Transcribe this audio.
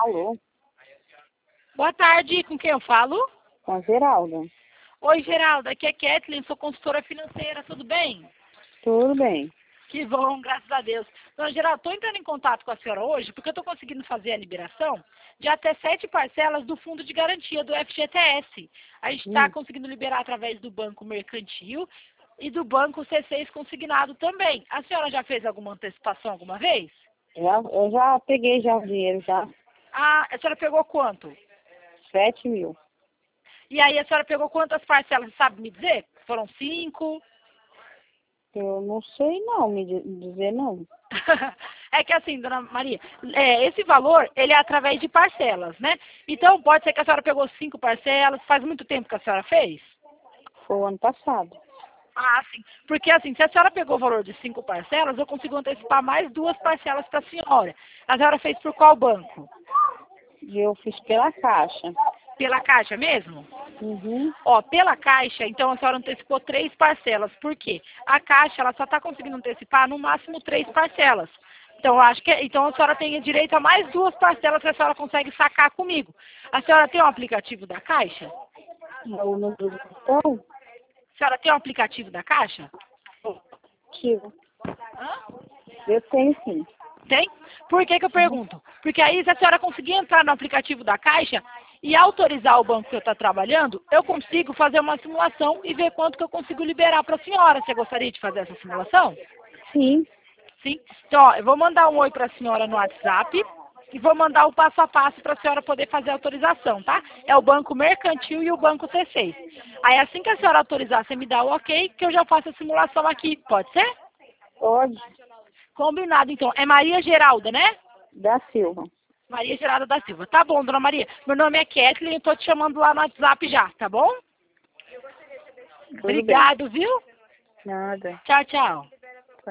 Alô? Boa tarde, com quem eu falo? Com a Geralda. Oi, Geralda, aqui é Kathleen, sou consultora financeira, tudo bem? Tudo bem. Que bom, graças a Deus. Dona Geralda, estou entrando em contato com a senhora hoje porque eu estou conseguindo fazer a liberação de até 7 parcelas do fundo de garantia do FGTS. A gente está conseguindo liberar através do Banco Mercantil e do Banco C6 Consignado também. A senhora já fez alguma antecipação alguma vez? Eu já peguei já o dinheiro, já. Ah, a senhora pegou quanto? 7 mil. E aí a senhora pegou quantas parcelas, sabe me dizer? Foram 5? Eu não sei não, dizer não. É que assim, dona Maria, esse valor, ele é através de parcelas, né? Então, pode ser que a senhora pegou 5 parcelas, faz muito tempo que a senhora fez? Foi o ano passado. Ah, sim. Porque assim, se a senhora pegou o valor de 5 parcelas, eu consigo antecipar mais 2 parcelas para a senhora. A senhora fez por qual banco? E eu fiz pela Caixa. Pela Caixa mesmo? Uhum. Ó, pela Caixa, então a senhora antecipou 3 parcelas. Por quê? A Caixa, ela só está conseguindo antecipar no máximo 3 parcelas. Então, então a senhora tem direito a mais 2 parcelas que a senhora consegue sacar comigo. A senhora tem um aplicativo da Caixa? O número do cartão? A senhora tem um aplicativo da Caixa? Tio. Hã? Eu tenho sim. Tem? Por que eu pergunto? Porque aí, se a senhora conseguir entrar no aplicativo da Caixa e autorizar o banco que eu estou trabalhando, eu consigo fazer uma simulação e ver quanto que eu consigo liberar para a senhora. Você gostaria de fazer essa simulação? Sim. Sim. Então, ó, eu vou mandar um oi para a senhora no WhatsApp e vou mandar o passo a passo para a senhora poder fazer a autorização, tá? É o Banco Mercantil e o Banco C6. Aí, assim que a senhora autorizar, você me dá o ok, que eu já faço a simulação aqui. Pode ser? Pode. Combinado, então. É Maria Geralda, né? Da Silva. Maria Geralda da Silva. Tá bom, dona Maria. Meu nome é Kathleen, eu tô te chamando lá no WhatsApp já, tá bom? Tudo bem. Obrigado, viu? Nada. Tchau, tchau.